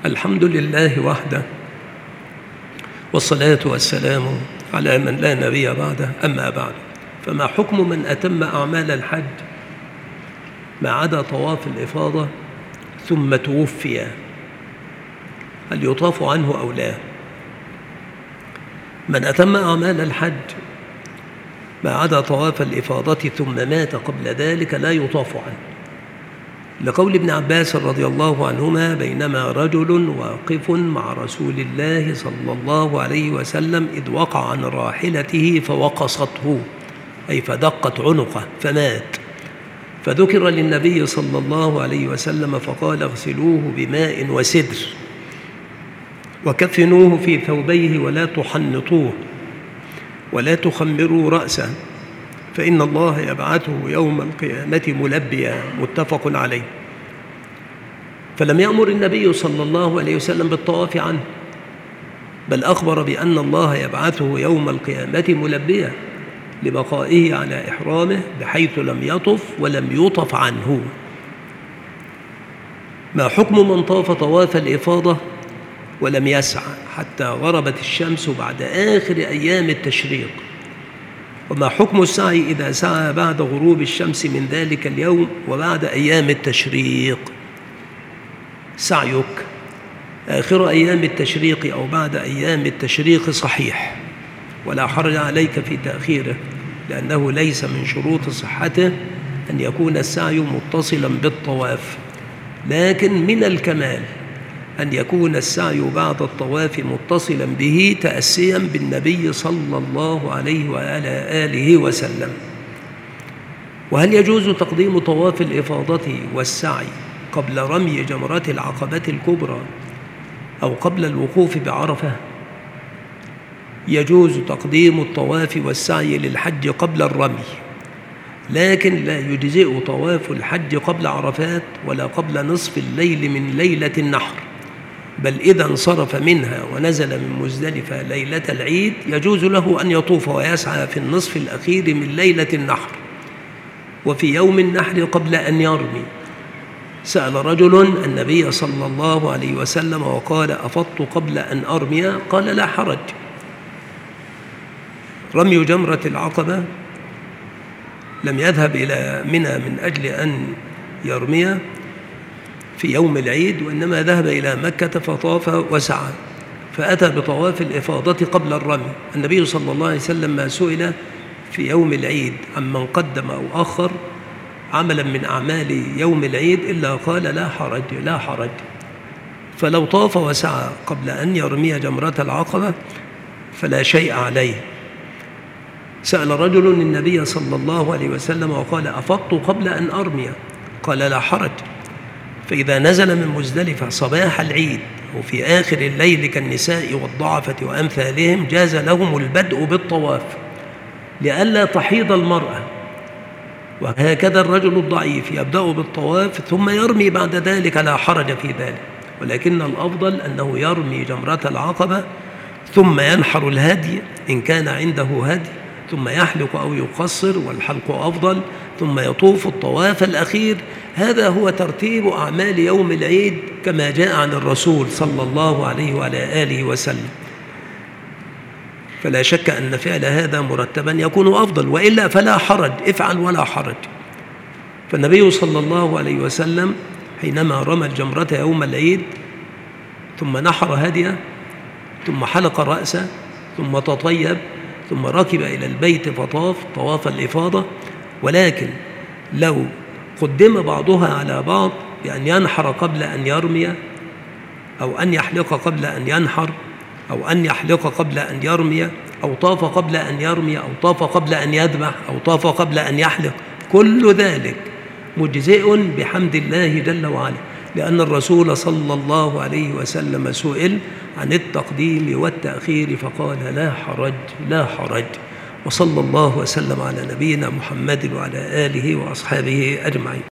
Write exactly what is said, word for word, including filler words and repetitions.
الحمد لله وحده، والصلاة والسلام على من لا نبي بعده. أما بعد، فما حكم من أتم أعمال الحج ما عدا طواف الإفاضة ثم توفي؟ هل يطاف عنه أو لا؟ من أتم أعمال الحج ما عدا طواف الإفاضة ثم مات قبل ذلك لا يطاف عنه، لقول ابن عباس رضي الله عنهما: بينما رجل واقف مع رسول الله صلى الله عليه وسلم إذ وقع عن راحلته فوقصته، أي فدقت عنقه فمات، فذكر للنبي صلى الله عليه وسلم فقال: اغسلوه بماء وسدر وكفنوه في ثوبيه ولا تحنطوه ولا تخمروا رأسه فإن الله يبعثه يوم القيامة ملبيا، متفق عليه. فلم يأمر النبي صلى الله عليه وسلم بالطواف عنه، بل أخبر بأن الله يبعثه يوم القيامة ملبيا لبقائه على إحرامه، بحيث لم يطف ولم يطف عنه. ما حكم من طاف طواف الإفاضة ولم يسعى حتى غربت الشمس بعد آخر أيام التشريق؟ وما حكم السعي إذا سعى بعد غروب الشمس من ذلك اليوم وبعد أيام التشريق؟ سعيك آخر أيام التشريق أو بعد أيام التشريق صحيح، ولا حرج عليك في تأخيره، لأنه ليس من شروط صحته أن يكون السعي متصلا بالطواف، لكن من الكمال أن يكون السعي بعد الطواف متصلا به تأسيا بالنبي صلى الله عليه وعلى آله وسلم. وهل يجوز تقديم طواف الإفاضة والسعي قبل رمي جمرة العقبة الكبرى أو قبل الوقوف بعرفة؟ يجوز تقديم الطواف والسعي للحج قبل الرمي، لكن لا يجزئ طواف الحج قبل عرفات ولا قبل نصف الليل من ليلة النحر، بل إذا انصرف منها ونزل من مزدلفة ليلة العيد يجوز له أن يطوف ويسعى في النصف الأخير من ليلة النحر وفي يوم النحر قبل أن يرمي. سأل رجل النبي صلى الله عليه وسلم وقال: أفضت قبل أن أرمي؟ قال: لا حرج. رمي جمرة العقبة لم يذهب إلى منى من أجل أن يرمي في يوم العيد، وإنما ذهب إلى مكة فطاف وسعى، فأتى بطواف الإفاضة قبل الرمي. النبي صلى الله عليه وسلم ما سئل في يوم العيد عمن قدم أو أخر عملا من أعمال يوم العيد إلا قال: لا حرج لا حرج. فلو طاف وسعى قبل أن يرمي جمرة العقبة فلا شيء عليه. سأل رجل النبي صلى الله عليه وسلم وقال: أفضت قبل أن أرمي؟ قال: لا حرج. فإذا نزل من مزدلفة صباح العيد وفي آخر الليل كالنساء والضعفة وأمثالهم جاز لهم البدء بالطواف لئلا تحيض المرأة، وهكذا الرجل الضعيف يبدأ بالطواف ثم يرمي بعد ذلك، لا حرج في ذلك، ولكن الأفضل أنه يرمي جمرة العقبة ثم ينحر الهدي إن كان عنده هدي، ثم يحلق أو يقصر، والحلق أفضل، ثم يطوف الطواف الأخير. هذا هو ترتيب أعمال يوم العيد كما جاء عن الرسول صلى الله عليه وعلى آله وسلم، فلا شك أن فعل هذا مرتبا يكون أفضل، وإلا فلا حرج، افعل ولا حرج. فالنبي صلى الله عليه وسلم حينما رمى الجمرة يوم العيد ثم نحر هديه ثم حلق رأسه ثم تطيب ثم ركب إلى البيت فطاف طواف الإفاضة، ولكن لو قدم بعضها على بعض بأن ينحر قبل أن يرمي، أو أن يحلق قبل أن ينحر، أو أن يحلق قبل أن يرمي، أو طاف قبل أن يرمي، أو طاف قبل أن يذبح، أو طاف قبل أن يحلق، كل ذلك مجزئ بحمد الله جل وعلا، لأن الرسول صلى الله عليه وسلم سئل عن التقديم والتأخير فقال: لا حرج لا حرج. وصلى الله وسلم على نبينا محمد وعلى آله وأصحابه أجمعين.